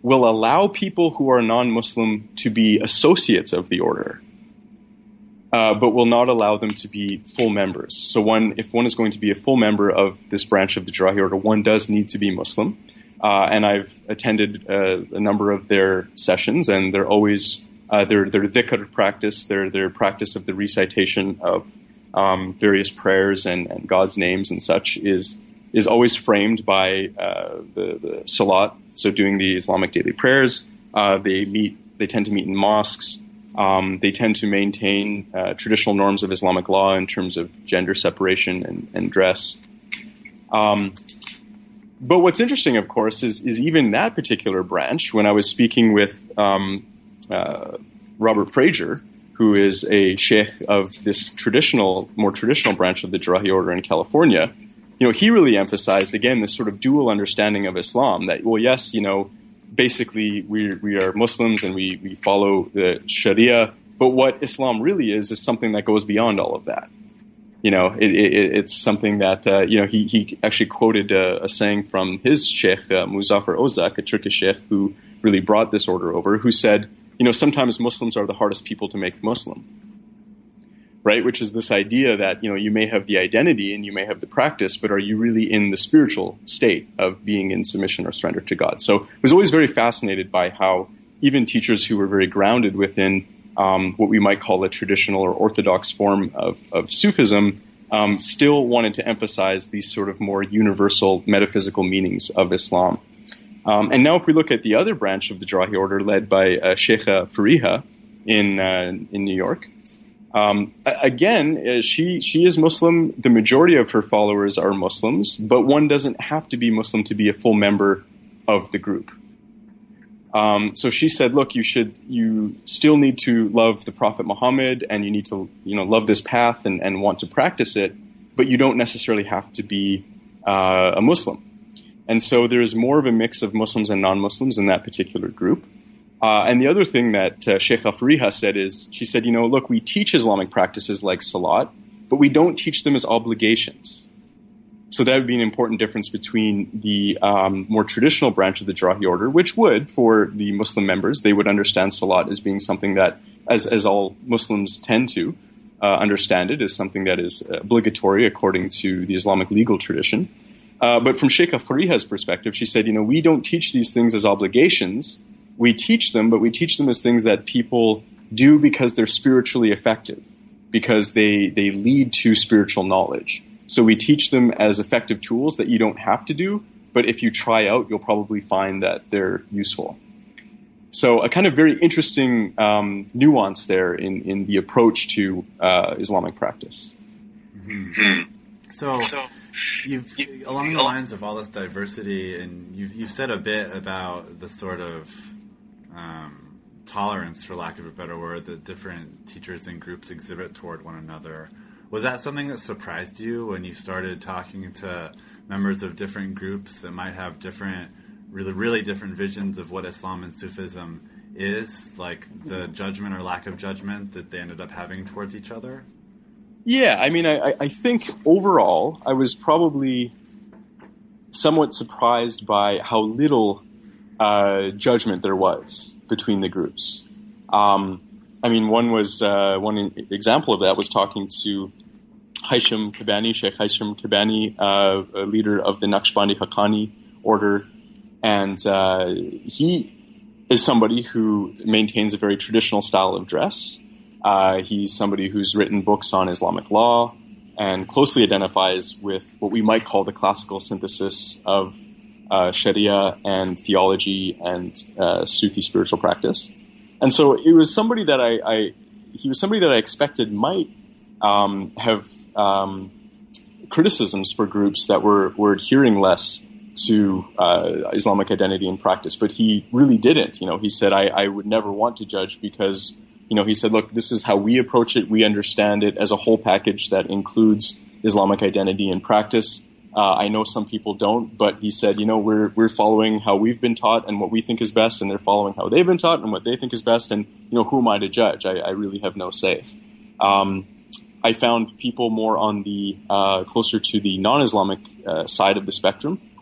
will allow people who are non-Muslim to be associates of the order, uh, but will not allow them to be full members. So one, if one is going to be a full member of this branch of the Jarahi order, one does need to be Muslim. Uh, and I've attended uh, a number of their sessions, and they're always uh, their their dhikr practice, their their practice of the recitation of um, various prayers and, and God's names and such is is always framed by uh, the, the salat. So doing the Islamic daily prayers, uh, they meet. They tend to meet in mosques. Um, they tend to maintain uh, traditional norms of Islamic law in terms of gender separation and, and dress. Um, but what's interesting, of course, is is even that particular branch. When I was speaking with um, uh, Robert Fraser, who is a sheikh of this traditional, more traditional branch of the Jarahi order in California, you know, he really emphasized, again, this sort of dual understanding of Islam that, well, yes, you know, basically we we are Muslims and we, we follow the Sharia, but what Islam really is is something that goes beyond all of that. You know, it, it, it's something that, uh, you know, he, he actually quoted a, a saying from his sheikh, uh, Muzaffar Ozak, a Turkish sheikh who really brought this order over, who said, you know, sometimes Muslims are the hardest people to make Muslim. Right, which is this idea that, you know, you may have the identity and you may have the practice, but are you really in the spiritual state of being in submission or surrender to God? So I was always very fascinated by how even teachers who were very grounded within um, what we might call a traditional or orthodox form of, of Sufism um, still wanted to emphasize these sort of more universal metaphysical meanings of Islam. Um, and now if we look at the other branch of the Jarahi order led by uh, Sheikha Fariha in, uh, in New York, Um, again, uh, she she is Muslim. The majority of her followers are Muslims, but one doesn't have to be Muslim to be a full member of the group. Um, so she said, "Look, you should you still need to love the Prophet Muhammad, and you need to you know love this path and, and want to practice it, but you don't necessarily have to be uh, a Muslim." And so there is more of a mix of Muslims and non-Muslims in that particular group. Uh, and the other thing that uh, Sheikha Fariha said is, she said, you know, look, we teach Islamic practices like salat, but we don't teach them as obligations. So that would be an important difference between the um, more traditional branch of the Jarahi order, which would, for the Muslim members, they would understand salat as being something that, as, as all Muslims tend to uh, understand it, is something that is obligatory according to the Islamic legal tradition. Uh, but from Sheikha Fariha's perspective, she said, you know, we don't teach these things as obligations. We teach them, but we teach them as things that people do because they're spiritually effective, because they, they lead to spiritual knowledge. So we teach them as effective tools that you don't have to do, but if you try out, you'll probably find that they're useful. So a kind of very interesting um, nuance there in, in the approach to uh, Islamic practice. Mm-hmm. So, you've along the lines of all this diversity, and you've you've said a bit about the sort of um, tolerance, for lack of a better word, that different teachers and groups exhibit toward one another. Was that something that surprised you when you started talking to members of different groups that might have different, really, really different visions of what Islam and Sufism is, like the judgment or lack of judgment that they ended up having towards each other? Yeah, I mean, I, I think overall, I was probably somewhat surprised by how little uh, judgment there was between the groups. Um, I mean, one was uh, one example of that was talking to Haisham Kabani, Sheikh Haisham Kabani, uh, a leader of the Naqshbandi Haqqani order, and uh, he is somebody who maintains a very traditional style of dress. Uh, he's somebody who's written books on Islamic law and closely identifies with what we might call the classical synthesis of uh, Sharia and theology and uh, Sufi spiritual practice. And so it was somebody that I, I he was somebody that I expected might um, have um, criticisms for groups that were, were adhering less to uh, Islamic identity and practice, but he really didn't. You know, he said, I, I would never want to judge because, you know, he said, look, this is how we approach it. We understand it as a whole package that includes Islamic identity and practice. Uh, I know some people don't, but he said, you know, we're we're following how we've been taught and what we think is best, and they're following how they've been taught and what they think is best. And, you know, who am I to judge? I, I really have no say. Um, I found people more on the uh, closer to the non-Islamic uh, side of the spectrum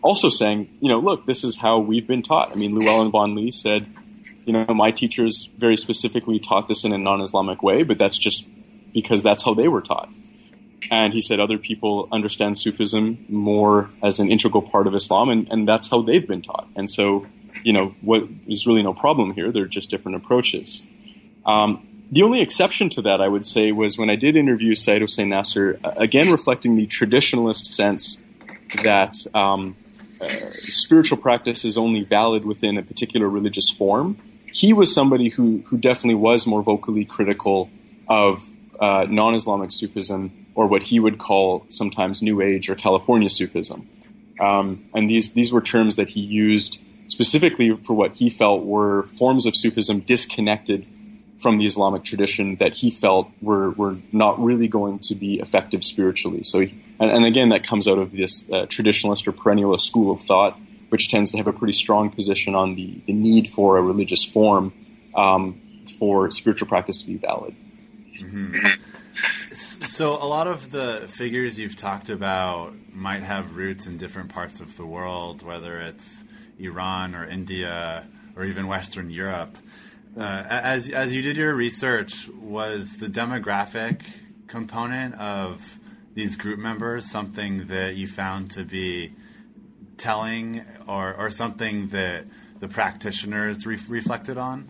also saying, you know, look, this is how we've been taught. I mean, Llewellyn Vaughan-Lee said, you know, my teachers very specifically taught this in a non-Islamic way, but that's just because that's how they were taught. And he said other people understand Sufism more as an integral part of Islam, and, and that's how they've been taught. And so, you know, what is really no problem here. They're just different approaches. Um, the only exception to that, I would say, was when I did interview Syed Hossein Nasr, again reflecting the traditionalist sense that um, uh, spiritual practice is only valid within a particular religious form. He was somebody who, who definitely was more vocally critical of uh, non-Islamic Sufism, or what he would call sometimes New Age or California Sufism. Um, and these, these were terms that he used specifically for what he felt were forms of Sufism disconnected from the Islamic tradition that he felt were, were not really going to be effective spiritually. So, he, and, and again, that comes out of this uh, traditionalist or perennialist school of thought, which tends to have a pretty strong position on the, the need for a religious form um, for spiritual practice to be valid. Mm-hmm. So a lot of the figures you've talked about might have roots in different parts of the world, whether it's Iran or India or even Western Europe. Uh, as as you did your research, was the demographic component of these group members something that you found to be telling, or, or something that the practitioners re- reflected on?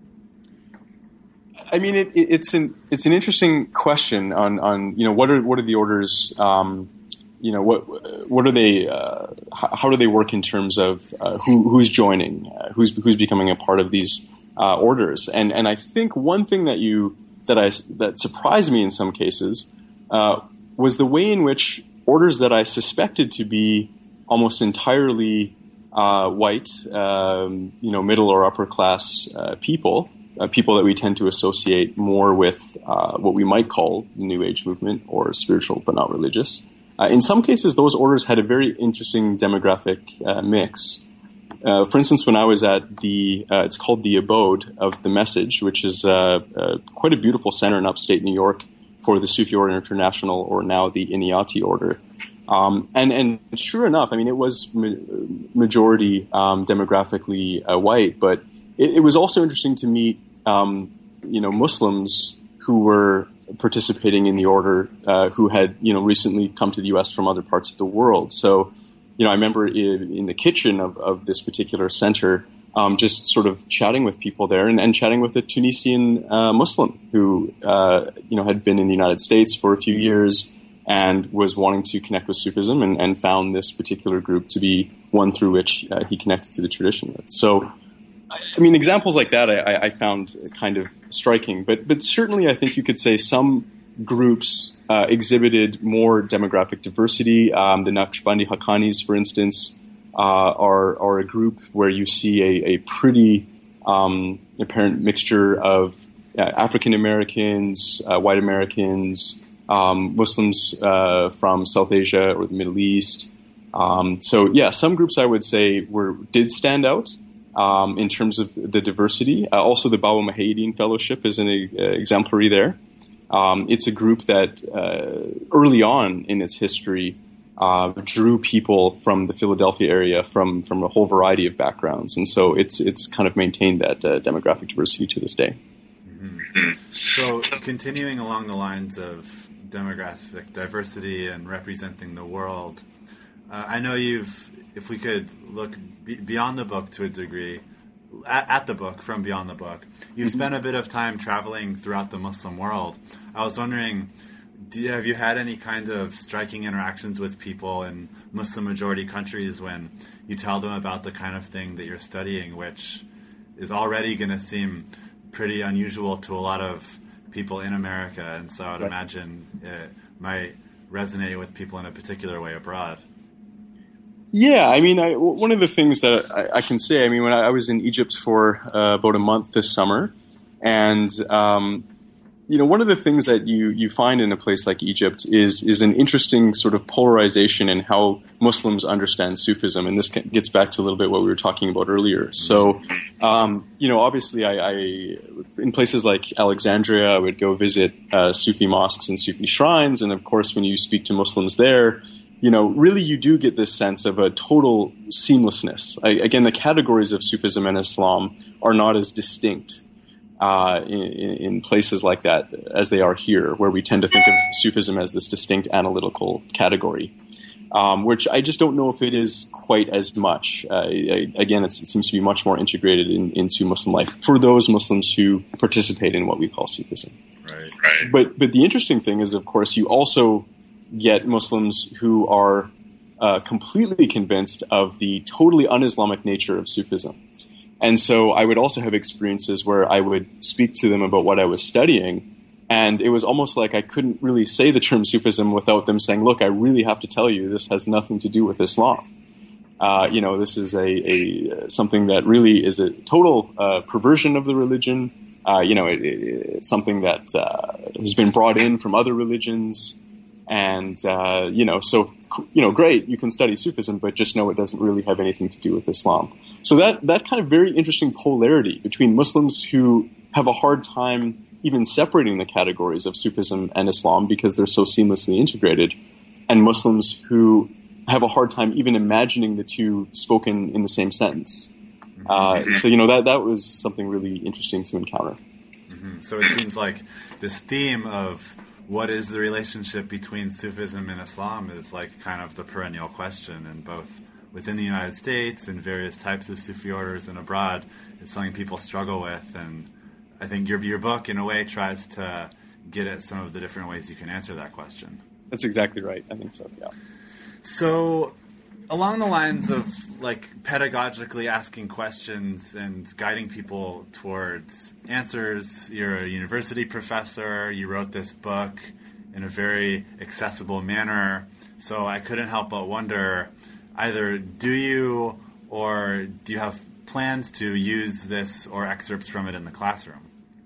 I mean, it, it, it's an it's an interesting question on, on you know what are what are the orders, um, you know what what are they uh, how, how do they work in terms of uh, who who's joining, uh, who's who's becoming a part of these uh, orders, and and I think one thing that you that I that surprised me in some cases uh, was the way in which orders that I suspected to be almost entirely uh, white, um, you know, middle or upper class uh, people. Uh, people that we tend to associate more with uh, what we might call the New Age movement or spiritual but not religious. Uh, in some cases, those orders had a very interesting demographic uh, mix. Uh, for instance, when I was at the, uh, it's called the Abode of the Message, which is uh, uh, quite a beautiful center in upstate New York for the Sufi Order International, or now the Inayati Order. Um, and, and sure enough, I mean, it was ma- majority um, demographically uh, white, but it, it was also interesting to meet Um, you know, Muslims who were participating in the order, uh, who had, you know, recently come to the U S from other parts of the world. So, you know, I remember in, in the kitchen of, of this particular center, um, just sort of chatting with people there, and, and chatting with a Tunisian uh, Muslim who, uh, you know, had been in the United States for a few years and was wanting to connect with Sufism, and, and found this particular group to be one through which uh, he connected to the tradition with. So, I mean, examples like that I, I found kind of striking, but but certainly I think you could say some groups uh, exhibited more demographic diversity. Um, the Naqshbandi Haqqanis, for instance, uh, are are a group where you see a, a pretty um, apparent mixture of uh, African Americans, uh, white Americans, um, Muslims uh, from South Asia or the Middle East. Um, so yeah, some groups I would say were did stand out. Um, in terms of the diversity. Uh, also, the Baba Muhyiddin Fellowship is an uh, exemplary there. Um, it's a group that uh, early on in its history uh, drew people from the Philadelphia area from, from a whole variety of backgrounds. And so it's it's kind of maintained that uh, demographic diversity to this day. Mm-hmm. So continuing along the lines of demographic diversity and representing the world, uh, I know you've, if we could look beyond the book to a degree, at, at the book, from beyond the book, you've spent a bit of time traveling throughout the Muslim world. I was wondering, do you, have you had any kind of striking interactions with people in Muslim-majority countries when you tell them about the kind of thing that you're studying, which is already going to seem pretty unusual to a lot of people in America, and so I'd right. imagine it might resonate with people in a particular way abroad? Yeah, I mean, I, one of the things that I, I can say, I mean, when I, I was in Egypt for uh, about a month this summer, and, um, you know, one of the things that you, you find in a place like Egypt is is an interesting sort of polarization in how Muslims understand Sufism, and this gets back to a little bit what we were talking about earlier. So, um, you know, obviously, I, I in places like Alexandria, I would go visit uh, Sufi mosques and Sufi shrines, and of course, when you speak to Muslims there, you know, really you do get this sense of a total seamlessness. I, again, the categories of Sufism and Islam are not as distinct uh, in, in places like that as they are here, where we tend to think of Sufism as this distinct analytical category, um, which I just don't know if it is quite as much. Uh, I, again, it's, it seems to be much more integrated in, into Muslim life for those Muslims who participate in what we call Sufism. Right. Right. But but the interesting thing is, of course, you also get Muslims who are uh, completely convinced of the totally un-Islamic nature of Sufism. And so I would also have experiences where I would speak to them about what I was studying, and it was almost like I couldn't really say the term Sufism without them saying, look, I really have to tell you this has nothing to do with Islam. Uh, you know, this is a, a something that really is a total uh, perversion of the religion. Uh, you know, it, it, it's something that uh, has been brought in from other religions. And, uh, you know, so, you know, great, you can study Sufism, but just know it doesn't really have anything to do with Islam. So that, that kind of very interesting polarity between Muslims who have a hard time even separating the categories of Sufism and Islam because they're so seamlessly integrated, and Muslims who have a hard time even imagining the two spoken in the same sentence. Uh, so, you know, that, that was something really interesting to encounter. Mm-hmm. So it seems like this theme of what is the relationship between Sufism and Islam is like kind of the perennial question, and both within the United States and various types of Sufi orders and abroad, it's something people struggle with. And I think your your book, in a way, tries to get at some of the different ways you can answer that question. That's exactly right. I think so, yeah. So along the lines of like pedagogically asking questions and guiding people towards answers, you're a university professor, you wrote this book in a very accessible manner. So I couldn't help but wonder, either do you or do you have plans to use this or excerpts from it in the classroom?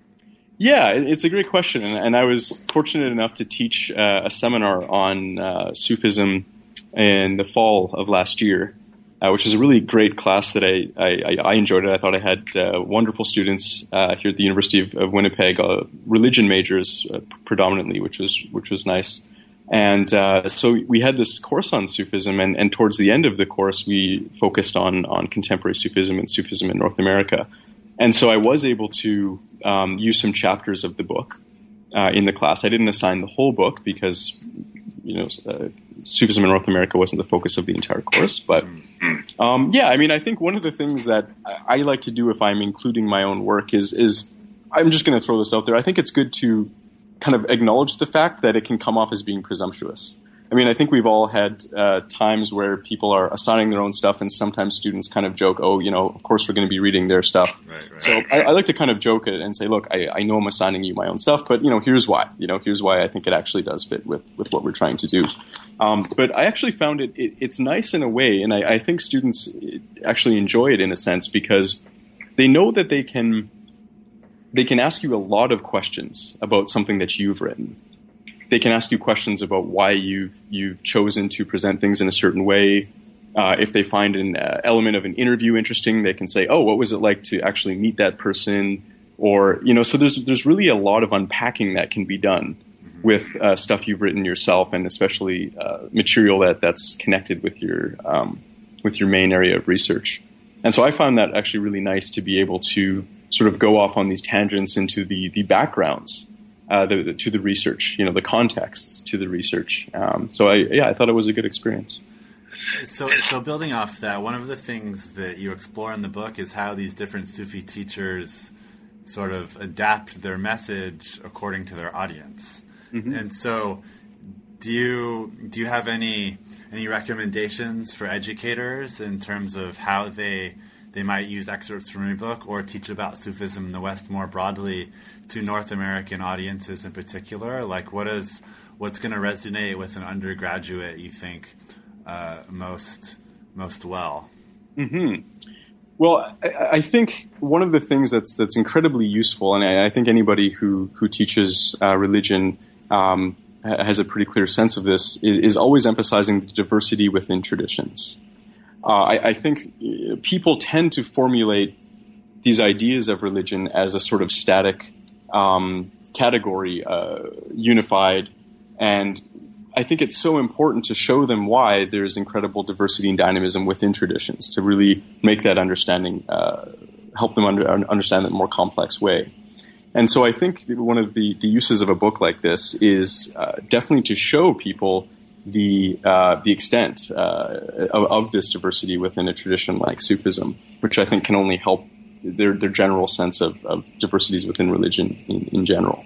Yeah, it's a great question. And I was fortunate enough to teach uh, a seminar on uh, Sufism in the fall of last year, uh, which was a really great class that I, I, I enjoyed it. I thought I had uh, wonderful students uh, here at the University of, of Winnipeg, uh, religion majors uh, predominantly, which was which was nice. And uh, so we had this course on Sufism, and, and towards the end of the course, we focused on on contemporary Sufism and Sufism in North America. And so I was able to um, use some chapters of the book uh, in the class. I didn't assign the whole book because, you know, uh, Sufism in North America wasn't the focus of the entire course. But um, yeah, I mean, I think one of the things that I, I like to do if I'm including my own work is, is I'm just going to throw this out there. I think it's good to kind of acknowledge the fact that it can come off as being presumptuous. I mean, I think we've all had uh, times where people are assigning their own stuff, and sometimes students kind of joke, oh, you know, of course we're going to be reading their stuff. Right, right. So I, I like to kind of joke it and say, look, I, I know I'm assigning you my own stuff, but, you know, here's why. You know, here's why I think it actually does fit with, with what we're trying to do. Um, but I actually found it, it it's nice in a way, and I, I think students actually enjoy it in a sense because they know that they can they can ask you a lot of questions about something that you've written. They can ask you questions about why you've, you've chosen to present things in a certain way. Uh, if they find an uh, element of an interview interesting, they can say, oh, what was it like to actually meet that person? Or, you know, so there's there's really a lot of unpacking that can be done with uh, stuff you've written yourself, and especially uh, material that, that's connected with your um, with your main area of research. And so I found that actually really nice to be able to sort of go off on these tangents into the, the backgrounds Uh, the, the, to the research, you know, the contexts to the research. Um, so I, yeah, I thought it was a good experience. So, so building off that, one of the things that you explore in the book is how these different Sufi teachers sort of adapt their message according to their audience. Mm-hmm. And so, do you do you have any any recommendations for educators in terms of how they they might use excerpts from your book or teach about Sufism in the West more broadly to North American audiences in particular? Like, what is what's going to resonate with an undergraduate, you think, uh, most most well? Mm-hmm. Well, I, I think one of the things that's that's incredibly useful, and I, I think anybody who who teaches uh, religion um, has a pretty clear sense of this, is, is always emphasizing the diversity within traditions. Uh, I, I think people tend to formulate these ideas of religion as a sort of static um, category, uh, unified, and I think it's so important to show them why there's incredible diversity and dynamism within traditions, to really make that understanding, uh, help them under, understand it in a more complex way. And so I think one of the, the uses of a book like this is uh, definitely to show people the uh, the extent uh, of, of this diversity within a tradition like Sufism, which I think can only help their their general sense of, of diversities within religion in, in general.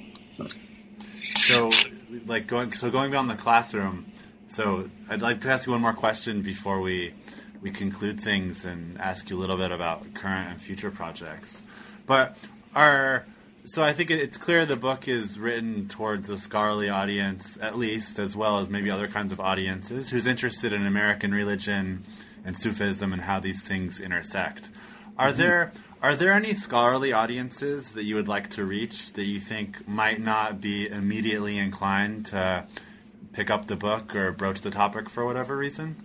So, like going so going beyond the classroom. So, I'd like to ask you one more question before we we conclude things and ask you a little bit about current and future projects. But are So I think it's clear the book is written towards a scholarly audience, at least, as well as maybe other kinds of audiences, who's interested in American religion and Sufism and how these things intersect. Are mm-hmm. there are there any scholarly audiences that you would like to reach that you think might not be immediately inclined to pick up the book or broach the topic for whatever reason?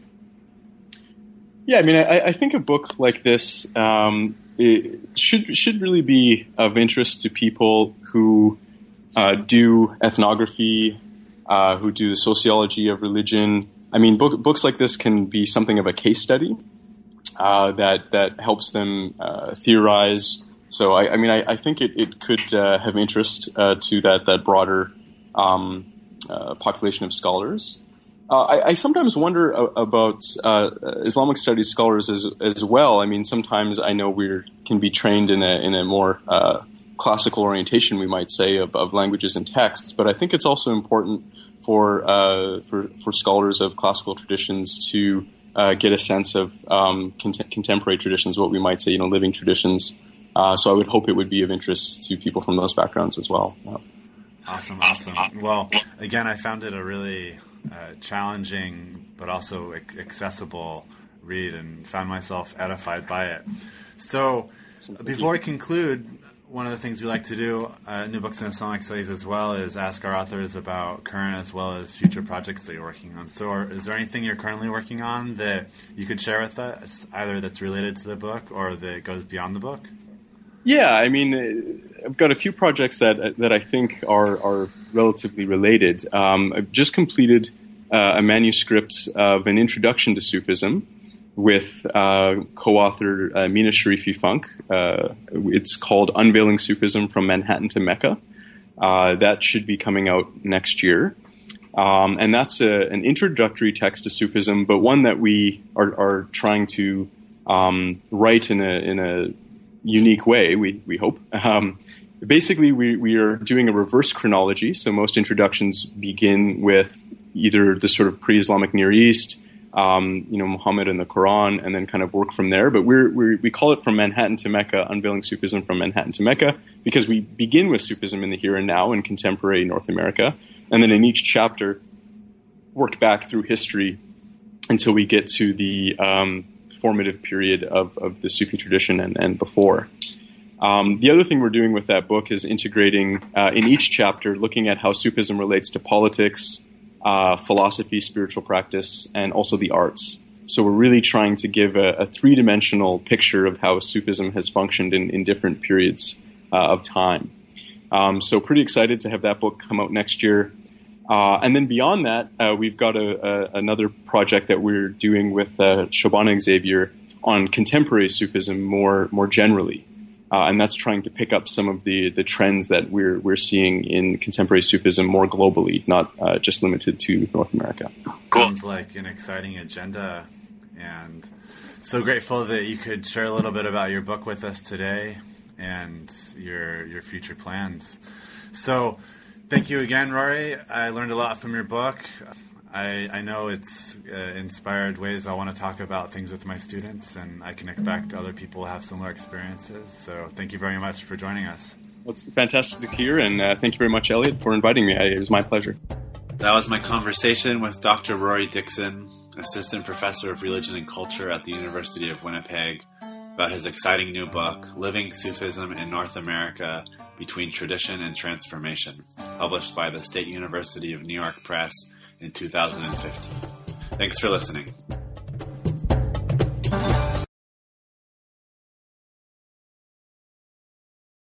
Yeah, I mean, I, I think a book like this um, it should should really be of interest to people who uh, do ethnography, uh, who do the sociology of religion. I mean, book, books like this can be something of a case study uh, that that helps them uh, theorize. So, I, I mean, I, I think it, it could uh, have interest uh, to that that broader um, uh, population of scholars. Uh, I, I sometimes wonder a, about uh, Islamic studies scholars as as well. I mean, sometimes I know we can be trained in a in a more uh, classical orientation, we might say, of, of languages and texts. But I think it's also important for uh, for for scholars of classical traditions to uh, get a sense of um, cont- contemporary traditions, what we might say, you know, living traditions. Uh, so I would hope it would be of interest to people from those backgrounds as well. Yeah. Awesome, awesome. Well, again, I found it a really Uh, challenging but also accessible read and found myself edified by it. So before we conclude, one of the things we like to do uh, New Books in Islamic Studies as well is ask our authors about current as well as future projects that you're working on. So are, is there anything you're currently working on that you could share with us, either that's related to the book or that goes beyond the book? Yeah, I mean, I've got a few projects that that I think are, are relatively related. Um, I've just completed uh, a manuscript of an introduction to Sufism with uh, co-author uh, Mina Sharifi Funk. Uh, it's called Unveiling Sufism from Manhattan to Mecca. Uh, that should be coming out next year. Um, and that's a, an introductory text to Sufism, but one that we are, are trying to um, write in a in a unique way, we, we hope. Um, basically, we, we are doing a reverse chronology. So most introductions begin with either the sort of pre-Islamic Near East, um, you know, Muhammad and the Quran, and then kind of work from there. But we're, we're, we call it From Manhattan to Mecca, Unveiling Sufism from Manhattan to Mecca, because we begin with Sufism in the here and now in contemporary North America. And then in each chapter, work back through history until we get to the um, formative period of, of the Sufi tradition and, and before. Um, the other thing we're doing with that book is integrating uh, in each chapter, looking at how Sufism relates to politics, uh, philosophy, spiritual practice, and also the arts. So we're really trying to give a, a three-dimensional picture of how Sufism has functioned in, in different periods uh, of time. Um, so pretty excited to have that book come out next year. Uh, and then beyond that, uh, we've got a, a, another project that we're doing with uh, Shabana Xavier on contemporary Sufism more more generally, uh, and that's trying to pick up some of the, the trends that we're we're seeing in contemporary Sufism more globally, not uh, just limited to North America. Sounds like an exciting agenda, and so grateful that you could share a little bit about your book with us today and your your future plans. So. Thank you again, Rory. I learned a lot from your book. I, I know it's uh, inspired ways I want to talk about things with my students, and I can expect other people to have similar experiences. So thank you very much for joining us. Well, it's fantastic to hear, and uh, thank you very much, Elliot, for inviting me. I, it was my pleasure. That was my conversation with Doctor Rory Dixon, Assistant Professor of Religion and Culture at the University of Winnipeg, about his exciting new book, Living Sufism in North America Between Tradition and Transformation, published by the State University of New York Press in two thousand fifteen. Thanks for listening.